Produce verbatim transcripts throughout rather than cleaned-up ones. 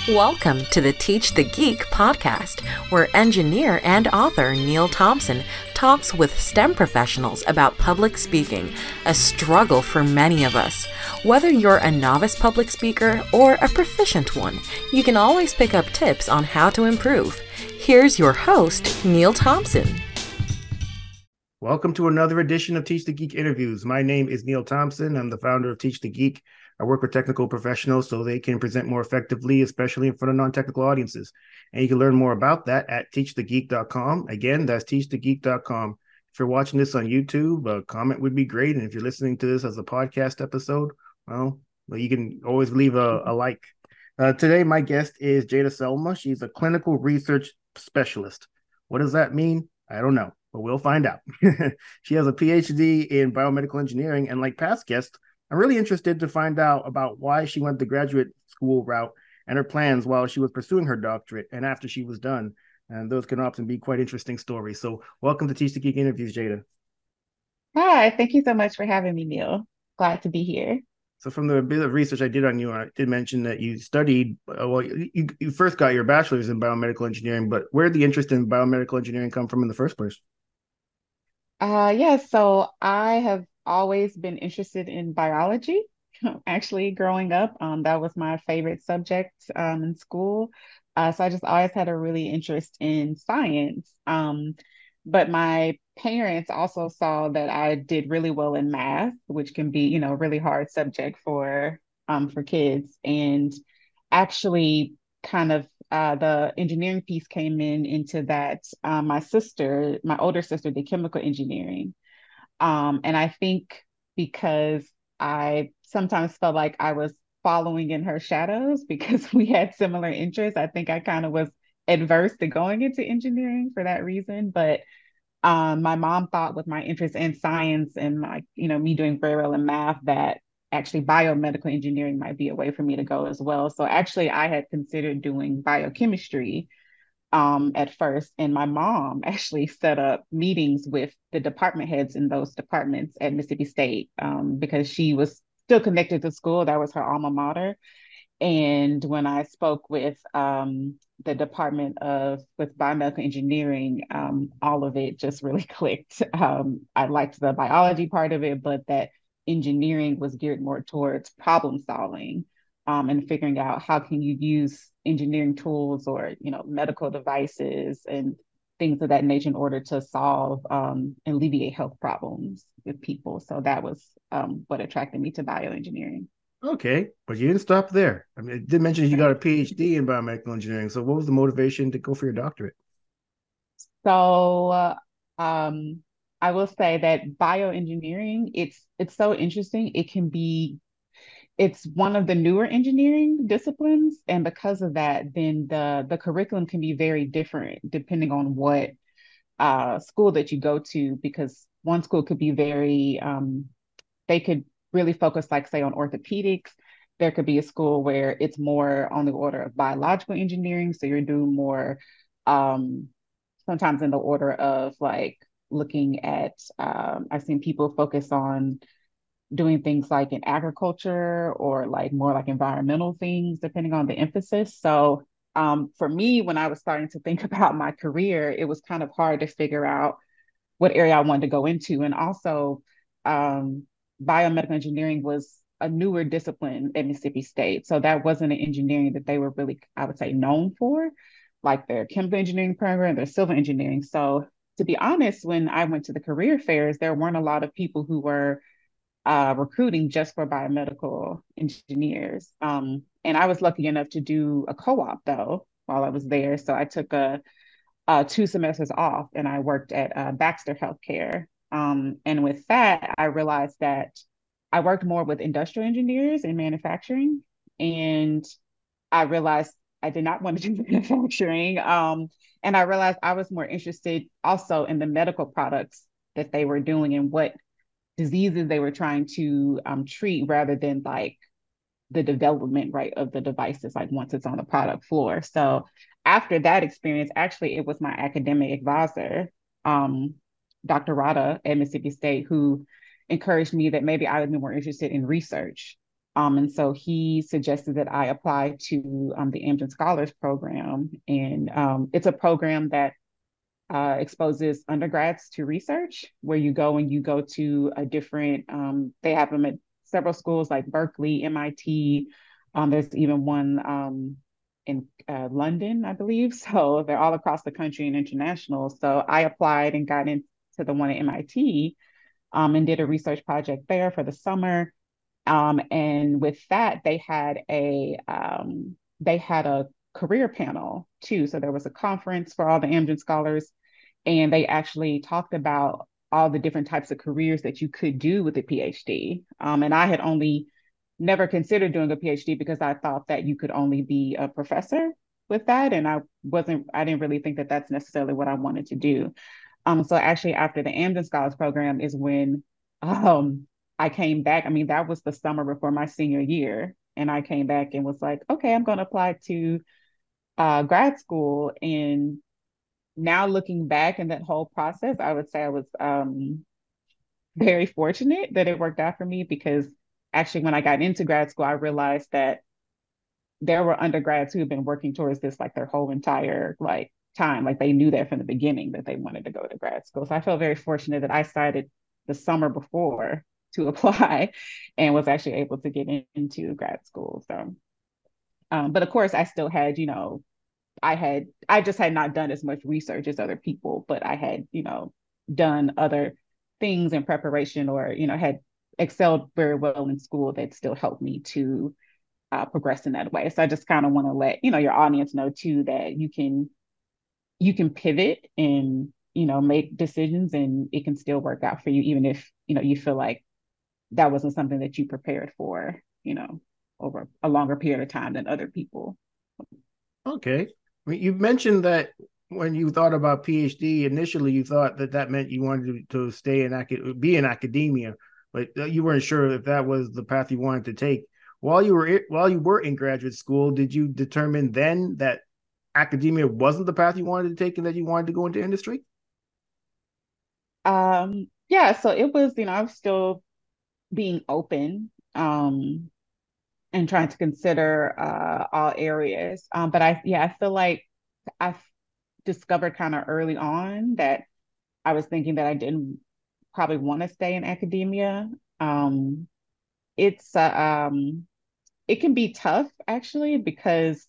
Welcome to the Teach the Geek podcast, where engineer and author Neil Thompson talks with STEM professionals about public speaking, a struggle for many of us. Whether you're a novice public speaker or a proficient one, you can always pick up tips on how to improve. Here's your host, Neil Thompson. Welcome to another edition of Teach the Geek interviews. My name is Neil Thompson. I'm the founder of Teach the Geek. I work with technical professionals so they can present more effectively, especially in front of non-technical audiences. And you can learn more about that at teach the geek dot com. Again, that's teach the geek dot com. If you're watching this on YouTube, a comment would be great. And if you're listening to this as a podcast episode, well, well you can always leave a, a like. Uh, today, my guest is Jada Selma. She's a clinical research specialist. What does that mean? I don't know, but we'll find out. She has a P H D in biomedical engineering, and like past guests, I'm really interested to find out about why she went the graduate school route and her plans while she was pursuing her doctorate and after she was done. And those can often be quite interesting stories. So welcome to Teach the Geek Interviews, Jada. Hi, thank you so much for having me, Neil. Glad to be here. So from the bit of research I did on you, I did mention that you studied, uh, well, you, you first got your bachelor's in biomedical engineering, but where did the interest in biomedical engineering come from in the first place? Uh, yeah, so I have always been interested in biology. Actually, growing up, um, that was my favorite subject um, in school. Uh, so I just always had a really interest in science. Um, but my parents also saw that I did really well in math, which can be, you know, a really hard subject for um, for kids. And actually, kind of uh, the engineering piece came in into that. Uh, my sister, my older sister, did chemical engineering. Um, and I think because I sometimes felt like I was following in her shadows because we had similar interests, I think I kind of was adverse to going into engineering for that reason. But um, my mom thought with my interest in science and my, you know, me doing very well in math that actually biomedical engineering might be a way for me to go as well. So actually I had considered doing biochemistry um, at first. And my mom actually set up meetings with the department heads in those departments at Mississippi State um, because she was still connected to school. That was her alma mater. And when I spoke with um, the Department of with biomedical engineering, um, all of it just really clicked. Um, I liked the biology part of it, but that engineering was geared more towards problem solving um, and figuring out how can you use engineering tools or you know medical devices and things of that nature in order to solve um, and alleviate health problems with people. So that was um, what attracted me to bioengineering. Okay, but you didn't stop there. I mean, it did mention you got a P H D in biomedical engineering. So what was the motivation to go for your doctorate? So uh, um, I will say that bioengineering, it's it's so interesting. It can be it's one of the newer engineering disciplines, and because of that, then the the curriculum can be very different depending on what uh, school that you go to, because one school could be very um, they could really focus, like, say, on orthopedics. There could be a school where it's more on the order of biological engineering. So you're doing more, um, sometimes in the order of like looking at, um, I've seen people focus on doing things like in agriculture or like more like environmental things, depending on the emphasis. So um, for me, when I was starting to think about my career, it was kind of hard to figure out what area I wanted to go into. And also, um, biomedical engineering was a newer discipline at Mississippi State. So that wasn't an engineering that they were really, I would say, known for, like their chemical engineering program, their civil engineering. So to be honest, when I went to the career fairs, there weren't a lot of people who were uh, recruiting just for biomedical engineers. Um, and I was lucky enough to do a co-op though while I was there. So I took a uh, two semesters off and I worked at uh, Baxter Healthcare. Um, and with that, I realized that I worked more with industrial engineers in manufacturing. And I realized I did not want to do manufacturing. Um, and I realized I was more interested also in the medical products that they were doing and what diseases they were trying to um, treat rather than like the development right of the devices like once it's on the product floor. So after that experience, actually it was my academic advisor, um, Doctor Rada at Mississippi State, who encouraged me that maybe I would be more interested in research. Um, and so he suggested that I apply to um, the Amgen Scholars Program. And um, it's a program that uh, exposes undergrads to research, where you go and you go to a different, um, they have them at several schools like Berkeley, M I T. Um, there's even one um, in uh, London, I believe. So they're all across the country and international. So I applied and got into the one at M I T, um, and did a research project there for the summer. Um, and with that, they had a um, they had a career panel too. So there was a conference for all the Amgen scholars, and they actually talked about all the different types of careers that you could do with a PhD. Um, and I had only never considered doing a PhD because I thought that you could only be a professor with that, and I wasn't. I didn't really think that that's necessarily what I wanted to do. Um, so actually, after the Amgen Scholars Program is when um, I came back. I mean, that was the summer before my senior year, and I came back and was like, okay, I'm going to apply to uh, grad school. And now looking back in that whole process, I would say I was um, very fortunate that it worked out for me, because actually, when I got into grad school, I realized that there were undergrads who had been working towards this like their whole entire like time. Like they knew that from the beginning that they wanted to go to grad school. So I felt very fortunate that I started the summer before to apply and was actually able to get in, into grad school. So, um, but of course, I still had, you know, I had, I just had not done as much research as other people, but I had, you know, done other things in preparation, or, you know, had excelled very well in school that still helped me to uh, progress in that way. So I just kind of want to let, you know, your audience know too, that you can, you can pivot and, you know, make decisions, and it can still work out for you, even if, you know, you feel like that wasn't something that you prepared for, you know, over a longer period of time than other people. Okay. I mean, you mentioned that when you thought about PhD initially, you thought that that meant you wanted to, to stay in acad- be in academia, but you weren't sure if that was the path you wanted to take. While you were while you were in graduate school, did you determine then that academia wasn't the path you wanted to take and that you wanted to go into industry? Um, yeah, so it was, you know, I was still being open, um, and trying to consider uh, all areas. Um, but I, yeah, I feel like I discovered kind of early on that I was thinking that I didn't probably want to stay in academia. Um, it's uh, um, it can be tough actually, because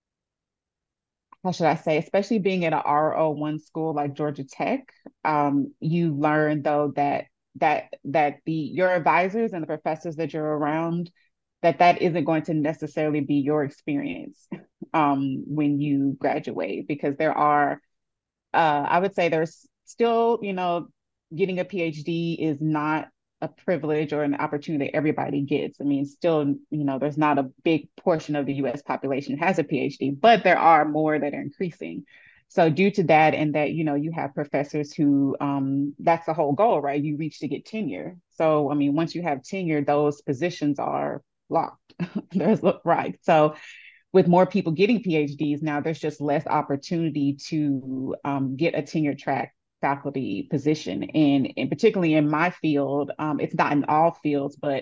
how should I say, especially being at a R O one school like Georgia Tech, um, you learn though that that that the your advisors and the professors that you're around, that that isn't going to necessarily be your experience um, when you graduate, because there are, uh, I would say there's still, you know, getting a PhD is not a privilege or an opportunity that everybody gets. I mean, still, you know, there's not a big portion of the U S population has a PhD, but there are more that are increasing. So due to that, and that, you know, you have professors who, um, that's the whole goal, right? You reach to get tenure. So, I mean, once you have tenure, those positions are locked. There's right. So with more people getting PhDs now, there's just less opportunity to um, get a tenure track faculty position. And, and particularly in my field, um, it's not in all fields, but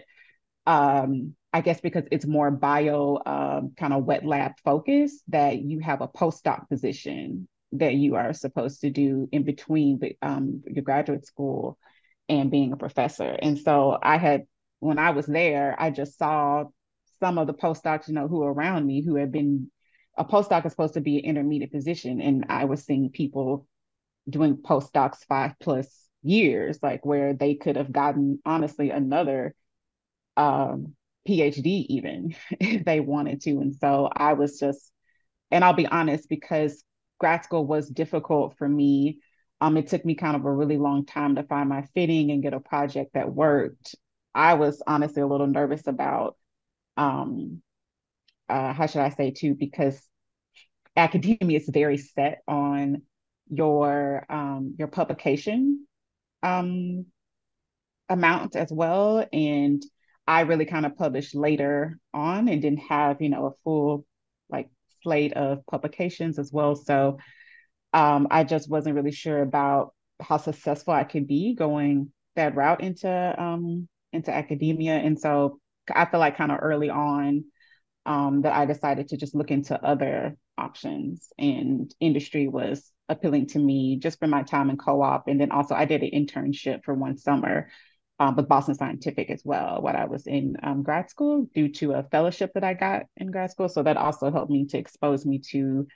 um, I guess because it's more bio um, kind of wet lab focused, that you have a postdoc position that you are supposed to do in between the, um, your graduate school and being a professor. And so I had, when I was there, I just saw some of the postdocs, you know, who were around me who had been, a postdoc is supposed to be an intermediate position. And I was seeing people doing postdocs five plus years, like where they could have gotten honestly another um, PhD even if they wanted to. And so I was just, and I'll be honest, because grad school was difficult for me. Um, it took me kind of a really long time to find my fitting and get a project that worked. I was honestly a little nervous about, um, uh, how should I say too, because academia is very set on your um, your publication um, amount as well. And I really kind of published later on and didn't have, you know, a full like slate of publications as well. So um, I just wasn't really sure about how successful I could be going that route into um, into academia. And so I feel like kind of early on um, that I decided to just look into other options, and industry was appealing to me just for my time in co-op. And then also I did an internship for one summer um, with Boston Scientific as well while I was in um, grad school due to a fellowship that I got in grad school. So that also helped me to expose me to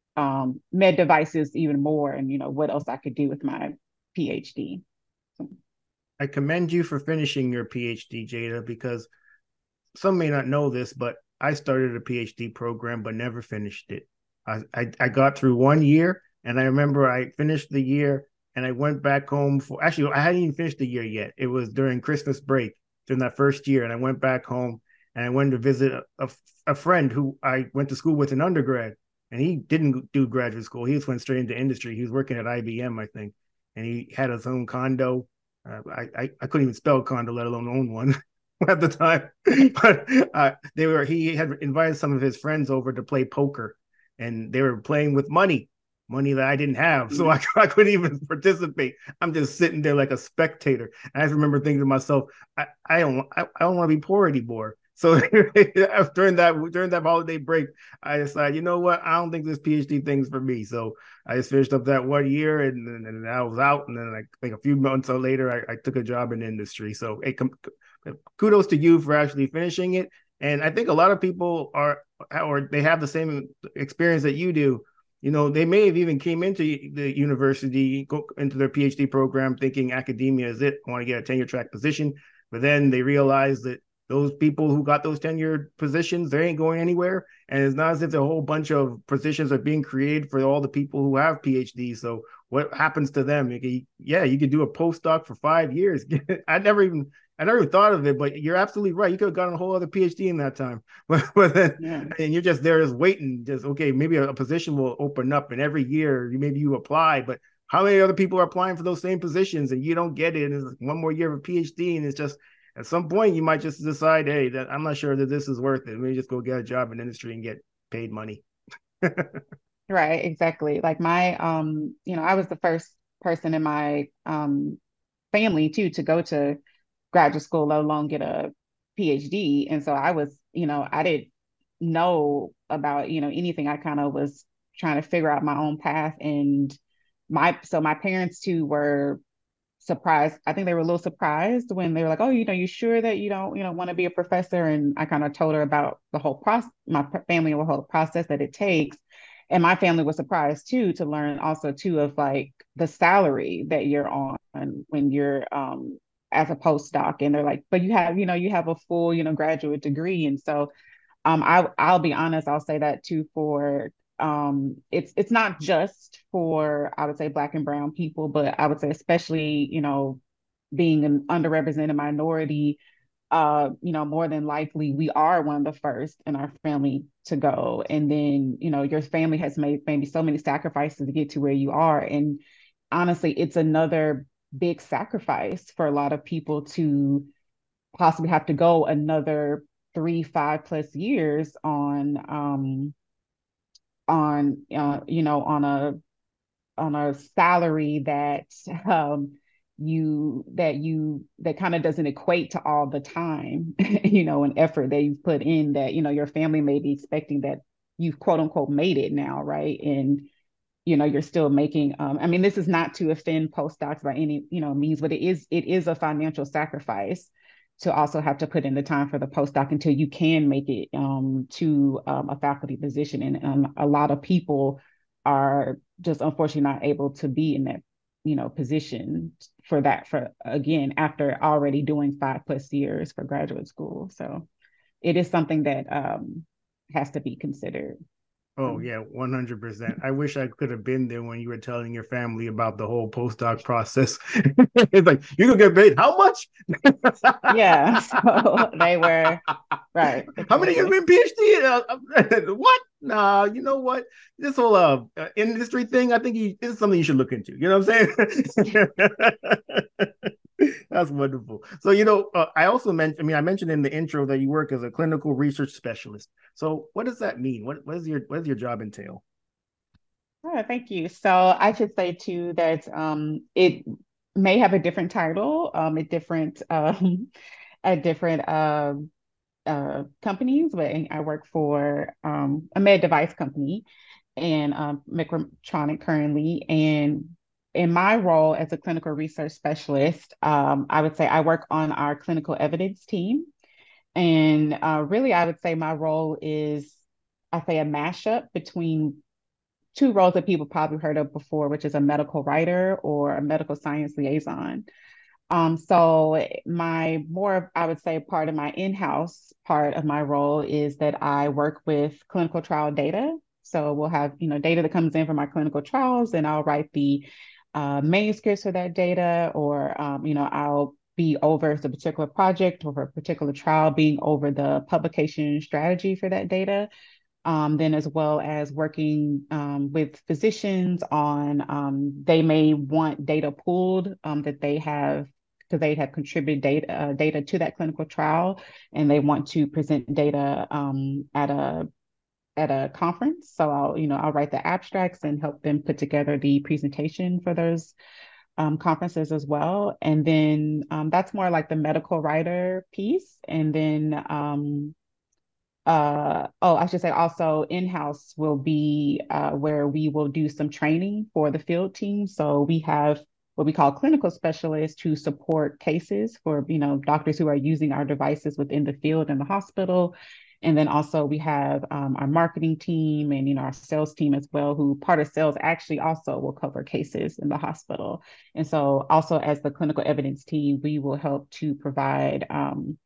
um, med devices even more, and you know what else I could do with my PhD. So. I commend you for finishing your PhD, Jada, because some may not know this, but I started a PhD program but never finished it. I, I, I got through one year, and I remember I finished the year and I went back home for, actually, I hadn't even finished the year yet. It was during Christmas break during that first year. And I went back home and I went to visit a, a, a friend who I went to school with in undergrad. And he didn't do graduate school. He just went straight into industry. He was working at I B M, I think. And he had his own condo. Uh, I, I, I couldn't even spell condo, let alone own one. At the time, but uh, they were he had invited some of his friends over to play poker, and they were playing with money, money that I didn't have, so I, I couldn't even participate. I'm just sitting there like a spectator. And I remember thinking to myself, I, I don't I, I don't want to be poor anymore. So during that during that holiday break, I decided, you know what, I don't think this PhD thing's for me. So I just finished up that one year, and, and, and I was out. And then I think a few months later, I, I took a job in industry. So it com- kudos to you for actually finishing it. And I think a lot of people are, or they have the same experience that you do. You know, they may have even came into the university, go into their PhD program thinking academia is it. I want to get a tenure track position. But then they realize that those people who got those tenured positions, they ain't going anywhere. And it's not as if a whole bunch of positions are being created for all the people who have PhDs. So what happens to them? You can, yeah, you could do a postdoc for five years. I never even, I never even thought of it, but you're absolutely right. You could have gotten a whole other PhD in that time. But, but then, yeah. And you're just there just waiting, just, okay, maybe a, a position will open up, and every year maybe you apply, but how many other people are applying for those same positions and you don't get it? And it's one more year of a PhD, and it's just, at some point, you might just decide, hey, that I'm not sure that this is worth it. Let me just go get a job in industry and get paid money. Right, exactly. Like my, um, you know, I was the first person in my um, family too to go to graduate school, let alone get a PhD. And so I was, you know, I didn't know about, you know, anything. I kind of was trying to figure out my own path. And my, so my parents too were surprised. I think they were a little surprised when they were like, oh, you know, you sure that you don't, you know, want to be a professor? And I kind of told her about the whole process, my family, the whole process that it takes. And my family was surprised too, to learn also too of like the salary that you're on when you're um as a postdoc. And they're like, but you have, you know, you have a full, you know, graduate degree. And so um I I'll be honest, I'll say that too for um it's it's not just for, I would say, Black and brown people, but I would say especially, you know, being an underrepresented minority, uh you know, more than likely we are one of the first in our family to go. And then, you know, your family has made maybe so many sacrifices to get to where you are. And honestly, it's another big sacrifice for a lot of people to possibly have to go another three five plus years on um on uh, you know, on a on a salary that um you that you that kind of doesn't equate to all the time you know, and effort that you've put in, that, you know, your family may be expecting that you've quote unquote made it now, right? And you know, you're still making um I mean, this is not to offend postdocs by any, you know, means, but it is it is a financial sacrifice to also have to put in the time for the postdoc until you can make it um, to um, a faculty position. And um, a lot of people are just unfortunately not able to be in that, you know, position for that, for again, after already doing five plus years for graduate school. So it is something that um, has to be considered. Oh, yeah, one hundred percent. I wish I could have been there when you were telling your family about the whole postdoc process. It's like, you could get paid how much? Yeah, so they were, right. How many years been PhD? Uh, what? Nah, you know what? This whole uh, uh, industry thing, I think you, this is something you should look into. You know what I'm saying? That's wonderful. So, you know, uh, I also mentioned, I mean, I mentioned in the intro that you work as a clinical research specialist. So what does that mean? What, what is your, what does your job entail? Oh, thank you. So I should say too that um, it may have a different title, um, a different, um, a different um, uh, companies, but I work for um, a med device company and um, Medtronic currently. And in my role as a clinical research specialist, um, I would say I work on our clinical evidence team. And uh, really, I would say my role is, I say, a mashup between two roles that people probably heard of before, which is a medical writer or a medical science liaison. Um, so my more, I would say, part of my in-house part of my role is that I work with clinical trial data. So we'll have, you know, data that comes in from our clinical trials, and I'll write the uh, manuscripts for that data, or, um, you know, I'll be over the particular project or a particular trial, being over the publication strategy for that data. Um, then as well as working um, with physicians on, um, they may want data pulled um, that they have, because they have contributed data uh, data to that clinical trial, and they want to present data um, at a at a conference. So I'll, you know, I'll write the abstracts and help them put together the presentation for those um, conferences as well. And then um, that's more like the medical writer piece. And then um, uh, oh, I should say also in-house will be uh, where we will do some training for the field team. So we have what we call clinical specialists who support cases for, you know, doctors who are using our devices within the field and the hospital. And then also we have um, our marketing team and, you know, our sales team as well, who part of sales actually also will cover cases in the hospital. And so also as the clinical evidence team, we will help to provide um,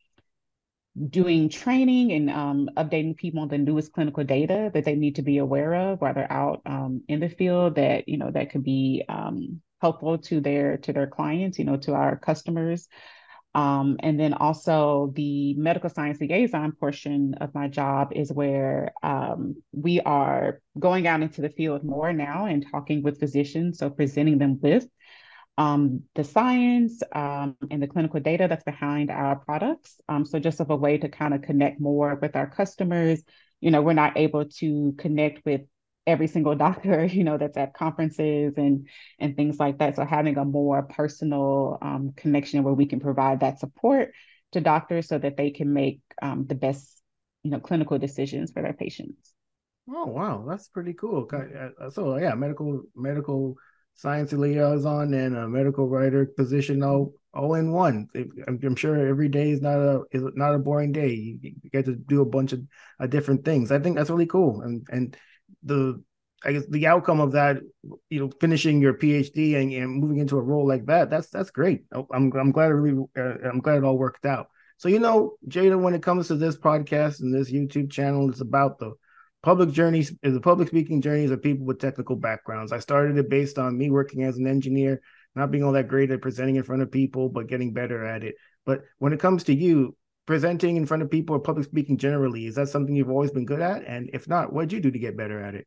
doing training and um, updating people on the newest clinical data that they need to be aware of while they're out um, in the field, that, you know, that could be um, helpful to their to their clients, you know, to our customers. Um, and then also the medical science liaison portion of my job is where um, we are going out into the field more now and talking with physicians, so presenting them with um, the science um, and the clinical data that's behind our products. Um, so just of a way to kind of connect more with our customers. You know, we're not able to connect with every single doctor, you know, that's at conferences and and things like that. So having a more personal um, connection where we can provide that support to doctors so that they can make um, the best, you know, clinical decisions for their patients. Oh wow, that's pretty cool. So yeah, medical medical science liaison and a medical writer position all all in one. I'm, I'm sure every day is not a is not a boring day. You, you get to do a bunch of uh, different things. I think that's really cool. And and the I guess the outcome of that, you know, finishing your PhD and, and moving into a role like that, that's that's great. I'm I'm glad it really uh, I'm glad it all worked out. So you know, Jada, when it comes to this podcast and this YouTube channel, it's about the public journeys, is the public speaking journeys of people with technical backgrounds. I started it based on me working as an engineer, not being all that great at presenting in front of people, but getting better at it. But when it comes to you presenting in front of people or public speaking generally, is that something you've always been good at? And if not, what did you do to get better at it?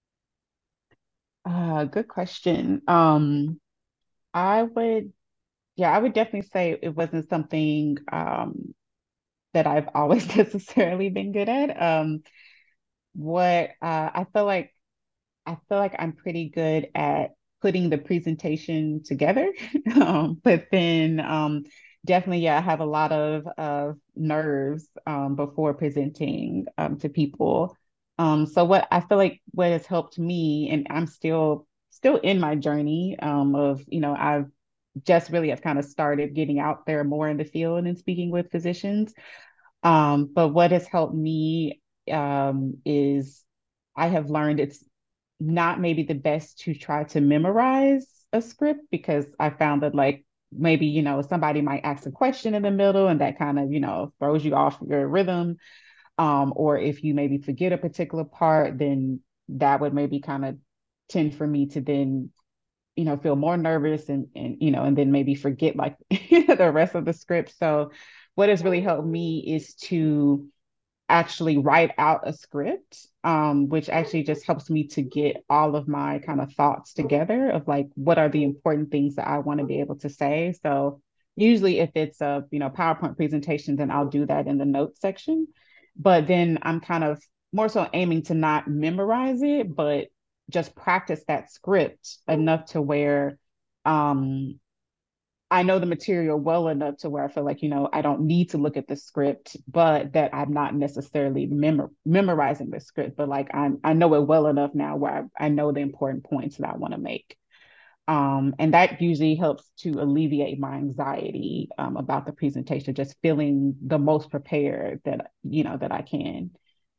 Uh, good question. Um, I would, yeah, I would definitely say it wasn't something um, that I've always necessarily been good at. Um, what uh, I feel like I feel like I'm pretty good at putting the presentation together. um, but then um, definitely, yeah, I have a lot of, of nerves um, before presenting um, to people. Um, so what I feel like what has helped me, and I'm still still in my journey um, of, you know, I've just really have kind of started getting out there more in the field and speaking with physicians. Um, but what has helped me um, is I have learned it's not maybe the best to try to memorize a script, because I found that, like, maybe, you know, somebody might ask a question in the middle and that kind of, you know, throws you off your rhythm. Um, or if you maybe forget a particular part, then that would maybe kind of tend for me to then, you know, feel more nervous and, and, you know, and then maybe forget like the rest of the script. So what has really helped me is to actually write out a script, um, which actually just helps me to get all of my kind of thoughts together of like, what are the important things that I want to be able to say. So usually if it's a, you know, PowerPoint presentation, then I'll do that in the notes section. But then I'm kind of more so aiming to not memorize it, but just practice that script enough to where um, I know the material well enough to where I feel like, you know, I don't need to look at the script, but that I'm not necessarily memor- memorizing the script, but like I'm, I know it well enough now where I, I know the important points that I want to make. Um, and that usually helps to alleviate my anxiety um, about the presentation, just feeling the most prepared that, you know, that I can.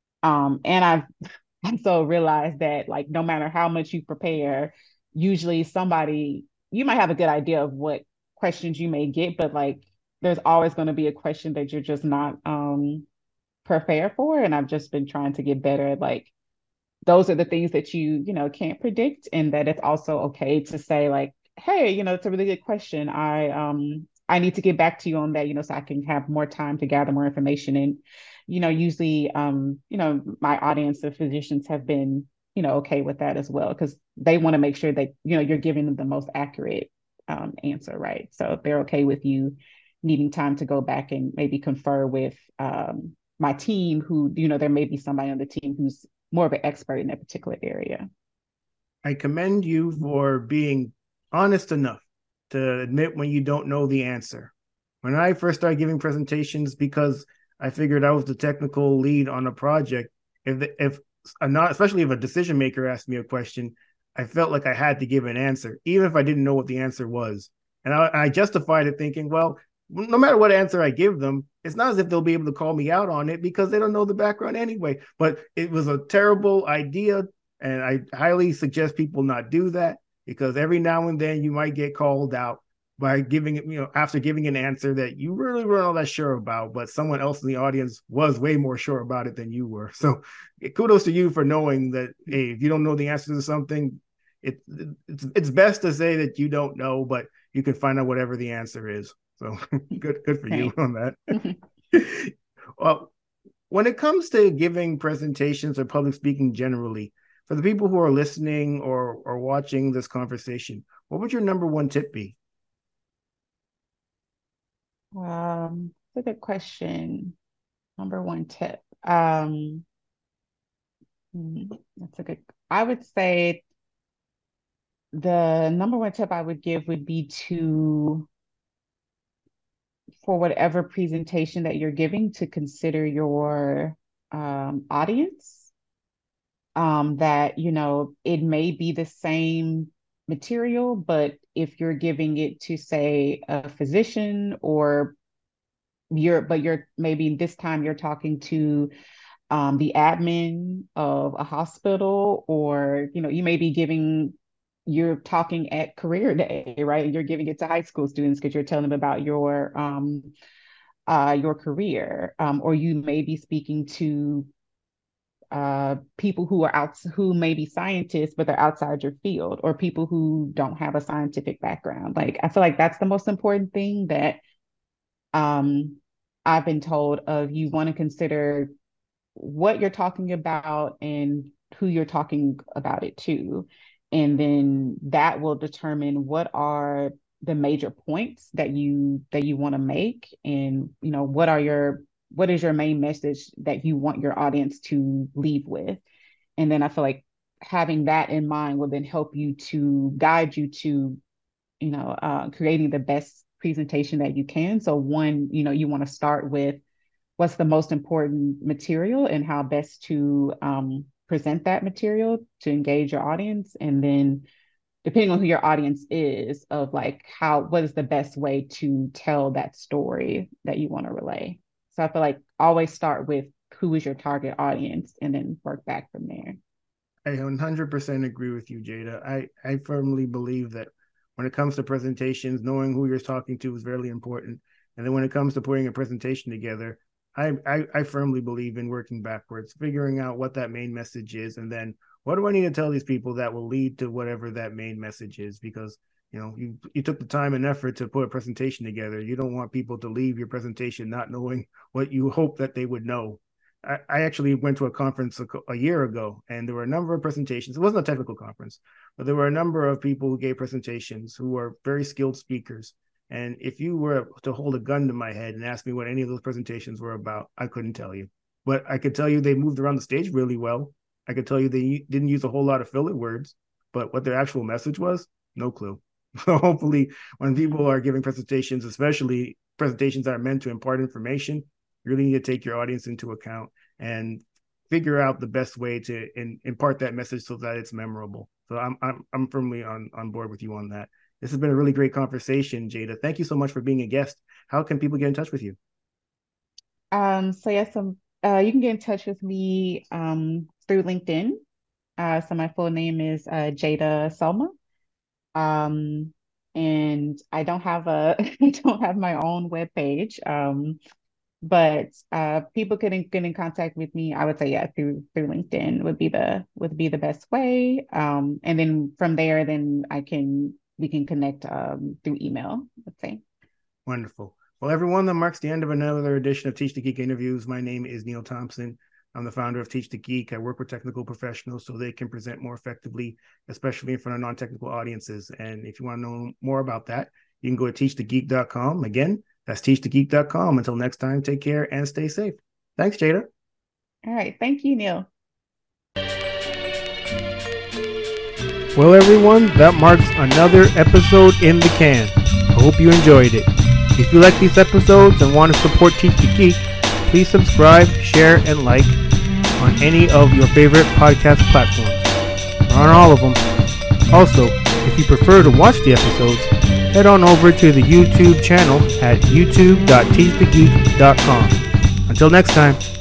Um, and I've also realized that like no matter how much you prepare, usually somebody, you might have a good idea of what questions you may get, but like there's always going to be a question that you're just not um prepared for. And I've just been trying to get better at like those are the things that you, you know, can't predict, and that it's also okay to say like, hey, you know, it's a really good question. I um I need to get back to you on that, you know, so I can have more time to gather more information. And, you know, usually um, you know, my audience of physicians have been, you know, okay with that as well, because they want to make sure that, you know, you're giving them the most accurate um answer, right? So they're okay with you needing time to go back and maybe confer with um my team who, you know, there may be somebody on the team who's more of an expert in that particular area. I commend you for being honest enough to admit when you don't know the answer. When I first started giving presentations, because I figured I was the technical lead on a project, if the, if a not especially if a decision maker asked me a question, I felt like I had to give an answer, even if I didn't know what the answer was. And I, I justified it thinking, well, no matter what answer I give them, it's not as if they'll be able to call me out on it because they don't know the background anyway. But it was a terrible idea, and I highly suggest people not do that, because every now and then you might get called out by giving it, you know, after giving an answer that you really weren't all that sure about, but someone else in the audience was way more sure about it than you were. So kudos to you for knowing that, hey, if you don't know the answer to something, it, it's, it's best to say that you don't know, but you can find out whatever the answer is. So good, good for you on that. Well, when it comes to giving presentations or public speaking generally, for the people who are listening or, or watching this conversation, what would your number one tip be? Um, that's a good question. Number one tip. Um, hmm, that's a good, I would say the number one tip I would give would be to, for whatever presentation that you're giving, to consider your um, audience. Um, that, you know, it may be the same material, but if you're giving it to, say, a physician, or you're, but you're maybe this time you're talking to um, the admin of a hospital, or, you know, you may be giving, you're talking at career day, right? You're giving it to high school students because you're telling them about your um, uh, your career, um, or you may be speaking to uh, people who are out, who may be scientists, but they're outside your field, or people who don't have a scientific background. Like, I feel like that's the most important thing that um, I've been told of. You want to consider what you're talking about and who you're talking about it to. And then that will determine what are the major points that you that you want to make, and, you know, what are your what is your main message that you want your audience to leave with. And then I feel like having that in mind will then help you to guide you to, you know, uh, creating the best presentation that you can. So one, you know, you want to start with what's the most important material and how best to um, present that material to engage your audience. And then depending on who your audience is, of like how, what is the best way to tell that story that you want to relay. So I feel like always start with who is your target audience and then work back from there. I one hundred percent agree with you, Jada. I, I firmly believe that when it comes to presentations, knowing who you're talking to is very important. And then when it comes to putting a presentation together, I, I, I firmly believe in working backwards, figuring out what that main message is, and then what do I need to tell these people that will lead to whatever that main message is? Because, you know, you you took the time and effort to put a presentation together. You don't want people to leave your presentation not knowing what you hope that they would know. I, I actually went to a conference a, a year ago, and there were a number of presentations. It wasn't a technical conference, but there were a number of people who gave presentations who were very skilled speakers. And if you were to hold a gun to my head and ask me what any of those presentations were about, I couldn't tell you. But I could tell you they moved around the stage really well. I could tell you they didn't use a whole lot of filler words, but what their actual message was, no clue. So hopefully when people are giving presentations, especially presentations that are meant to impart information, you really need to take your audience into account and figure out the best way to in, impart that message so that it's memorable. So I'm I'm I'm firmly on, on board with you on that. This has been a really great conversation, Jada. Thank you so much for being a guest. How can people get in touch with you? Um, so yes, um, uh, you can get in touch with me um, through LinkedIn. Uh, so my full name is uh, Jada Selma. Um, and I don't have a I don't have my own webpage. Um, but uh, people can get in contact with me. I would say yeah, through through LinkedIn would be the would be the best way. Um, and then from there, then I can we can connect um, through email, let's say. Wonderful. Well, everyone, that marks the end of another edition of Teach the Geek interviews. My name is Neil Thompson. I'm the founder of Teach the Geek. I work with technical professionals so they can present more effectively, especially in front of non-technical audiences. And if you want to know more about that, you can go to teach the geek dot com. Again, that's teach the geek dot com. Until next time, take care and stay safe. Thanks, Jada. All right. Thank you, Neil. Well, everyone, that marks another episode in the can. I hope you enjoyed it. If you like these episodes and want to support Teach the Geek, please subscribe, share, and like on any of your favorite podcast platforms. We're on all of them. Also, if you prefer to watch the episodes, head on over to the YouTube channel at youtube dot teach the geek dot com. Until next time.